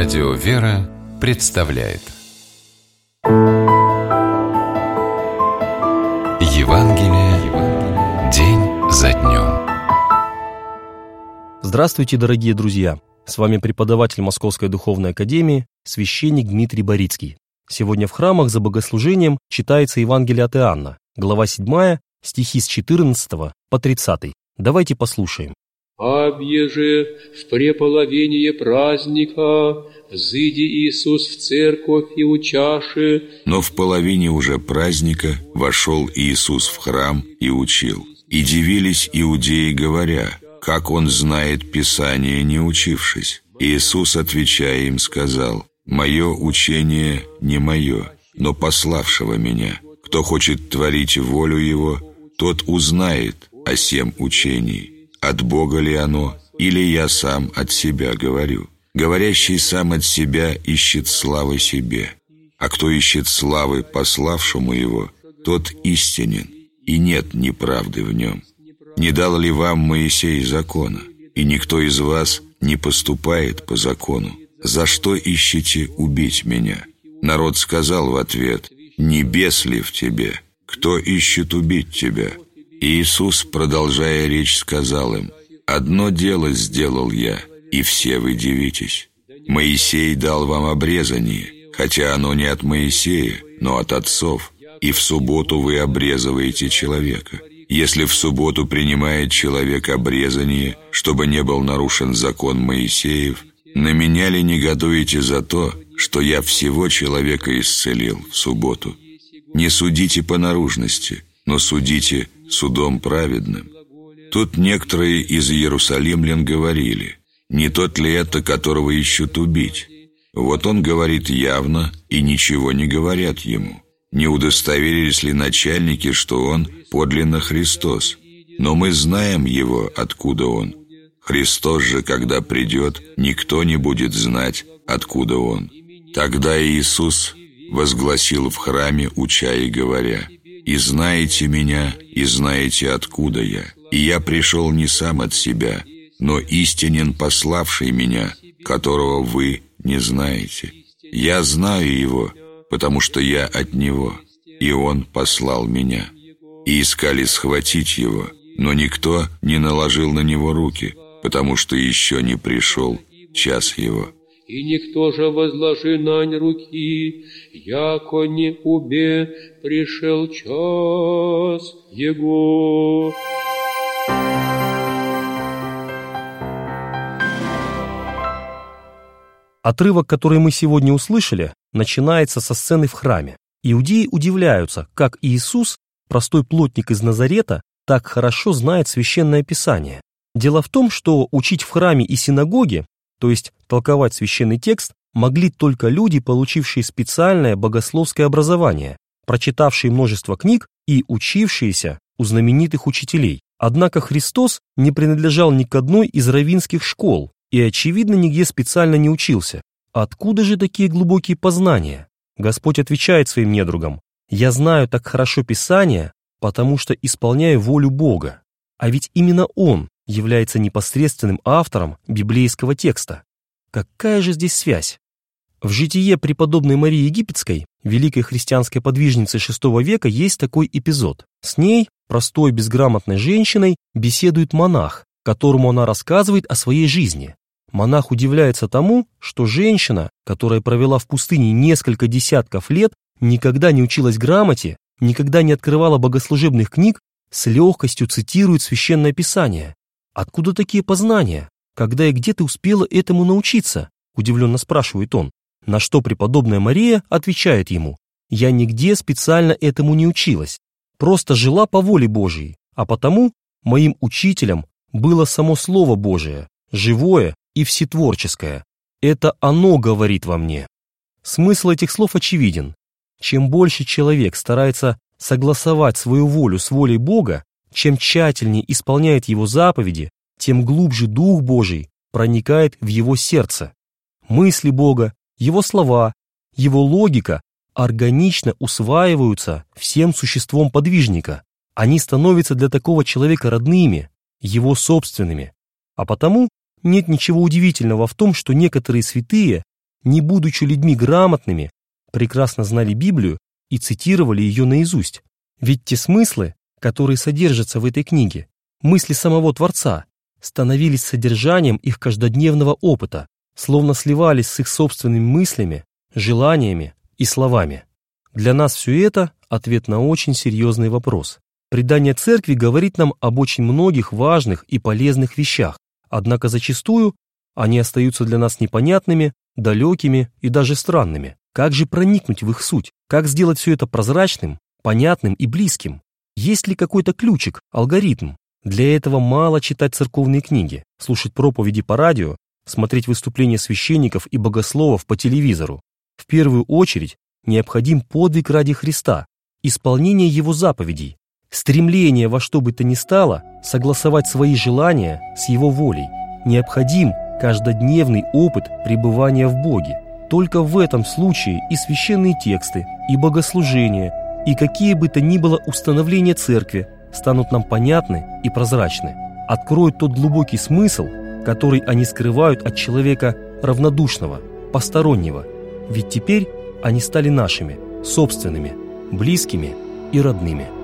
Радио «Вера» представляет Евангелие день за днем. Здравствуйте, дорогие друзья! С вами преподаватель Московской Духовной Академии, священник Дмитрий Борицкий. Сегодня в храмах за богослужением читается Евангелие от Иоанна, глава 7, стихи с 14 по 30. Давайте послушаем. «Абьеже в преполовение праздника взыди Иисус в церковь и учаши». Но в половине уже праздника вошел Иисус в храм и учил. И дивились иудеи, говоря, как Он знает Писание, не учившись. Иисус, отвечая им, сказал: «Мое учение не мое, но пославшего Меня. Кто хочет творить волю Его, тот узнает о сем учении. От Бога ли оно, или я сам от себя говорю? Говорящий сам от себя ищет славы себе, а кто ищет славы пославшему его, тот истинен, и нет неправды в нем. Не дал ли вам Моисей закона, и никто из вас не поступает по закону? За что ищете убить меня?» Народ сказал в ответ: «Не бес ли в тебе? Кто ищет убить тебя?» Иисус, продолжая речь, сказал им: «Одно дело сделал я, и все вы дивитесь. Моисей дал вам обрезание, хотя оно не от Моисея, но от отцов, и в субботу вы обрезываете человека. Если в субботу принимает человек обрезание, чтобы не был нарушен закон Моисеев, на меня ли негодуете за то, что я всего человека исцелил в субботу? Не судите по наружности, но судите судом праведным». Тут некоторые из иерусалимлян говорили: «Не тот ли это, которого ищут убить?» Вот он говорит явно, и ничего не говорят ему. Не удостоверились ли начальники, что он подлинно Христос? Но мы знаем его, откуда он. Христос же, когда придет, никто не будет знать, откуда он. Тогда Иисус возгласил в храме, уча и говоря: «И знаете меня, и знаете, откуда я. И я пришел не сам от себя, но истинен пославший меня, которого вы не знаете. Я знаю его, потому что я от него, и он послал меня». И искали схватить его, но никто не наложил на него руки, потому что еще не пришел час его. «И никто же возложи нань руки, яко не убе пришел час его». Отрывок, который мы сегодня услышали, начинается со сцены в храме. Иудеи удивляются, как Иисус, простой плотник из Назарета, так хорошо знает Священное Писание. Дело в том, что учить в храме и синагоге, то есть толковать священный текст, могли только люди, получившие специальное богословское образование, прочитавшие множество книг и учившиеся у знаменитых учителей. Однако Христос не принадлежал ни к одной из раввинских школ и, очевидно, нигде специально не учился. Откуда же такие глубокие познания? Господь отвечает своим недругам: «Я знаю так хорошо Писание, потому что исполняю волю Бога». А ведь именно Он является непосредственным автором библейского текста. Какая же здесь связь? В житие преподобной Марии Египетской, великой христианской подвижницы VI века, есть такой эпизод. С ней, простой безграмотной женщиной, беседует монах, которому она рассказывает о своей жизни. Монах удивляется тому, что женщина, которая провела в пустыне несколько десятков лет, никогда не училась грамоте, никогда не открывала богослужебных книг, с легкостью цитирует Священное Писание. «Откуда такие познания? Когда и где ты успела этому научиться?» – удивленно спрашивает он. На что преподобная Мария отвечает ему: «Я нигде специально этому не училась, просто жила по воле Божией, а потому моим учителем было само Слово Божие, живое и всетворческое. Это оно говорит во мне». Смысл этих слов очевиден. Чем больше человек старается согласовать свою волю с волей Бога, чем тщательнее исполняет Его заповеди, тем глубже Дух Божий проникает в его сердце. Мысли Бога, Его слова, Его логика органично усваиваются всем существом подвижника. Они становятся для такого человека родными, его собственными. А потому нет ничего удивительного в том, что некоторые святые не будучи людьми грамотными, прекрасно знали Библию и цитировали ее наизусть. Ведь те смыслы, которые содержатся в этой книге, мысли самого Творца, становились содержанием их каждодневного опыта, словно сливались с их собственными мыслями, желаниями и словами. Для нас все это – ответ на очень серьезный вопрос. Предание Церкви говорит нам об очень многих важных и полезных вещах, однако зачастую они остаются для нас непонятными, далекими и даже странными. Как же проникнуть в их суть? Как сделать все это прозрачным, понятным и близким? Есть ли какой-то ключик, алгоритм? Для этого мало читать церковные книги, слушать проповеди по радио, смотреть выступления священников и богословов по телевизору. В первую очередь необходим подвиг ради Христа, исполнение Его заповедей, стремление во что бы то ни стало согласовать свои желания с Его волей. Необходим каждодневный опыт пребывания в Боге. Только в этом случае и священные тексты, и богослужения, и какие бы то ни было установления Церкви станут нам понятны и прозрачны, откроют тот глубокий смысл, который они скрывают от человека равнодушного, постороннего. Ведь теперь они стали нашими, собственными, близкими и родными.